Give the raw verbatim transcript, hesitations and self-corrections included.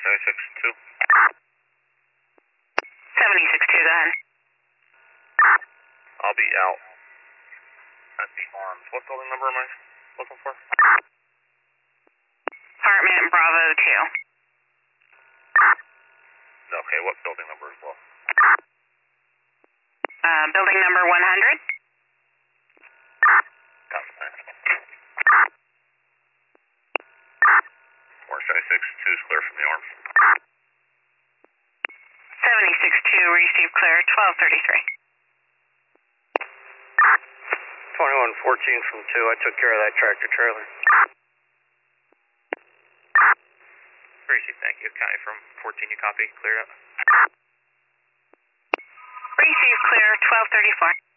seventy-six two. seventy-six two, go ahead. I'll be out at the Arms. What building number am I looking for? Apartment Bravo two. Okay, what building number as well? Uh, building number one hundred. Got it, thanks. four seventy-six two is clear from the Arms. seventy-six two, receive clear, twelve thirty-three. twenty-one fourteen from two, I took care of that tractor trailer. Receive, thank you. County from fourteen, you copy, clear up. Receive clear, twelve thirty-four.